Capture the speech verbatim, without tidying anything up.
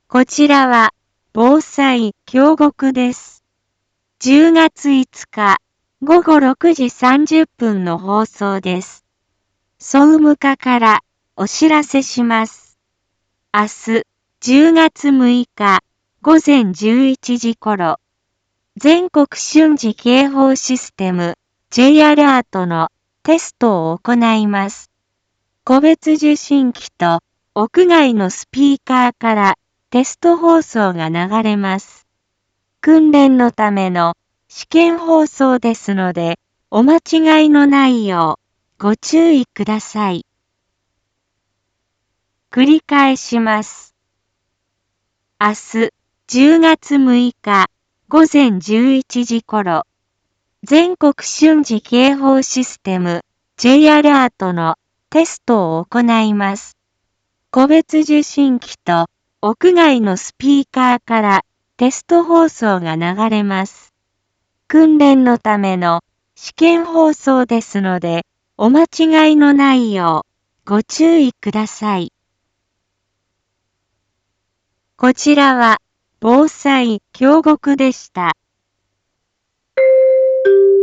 こちらは、防災京極です。じゅうがついつか、ごごろくじさんじゅっぷんの放送です。総務課からお知らせします。明日、じゅうがつむいか、ごぜんじゅういちじ頃、全国瞬時警報システム、J アラートのテストを行います。個別受信機と屋外のスピーカーからテスト放送が流れます。訓練のための試験放送ですので、お間違いのないようご注意ください。繰り返します。明日、じゅうがつむいか、ごぜんじゅういちじ頃、全国瞬時警報システム、J アラートのテストを行います。個別受信機と屋外のスピーカーからテスト放送が流れます。訓練のための試験放送ですので、お間違いのないようご注意ください。こちらは防災京極でした。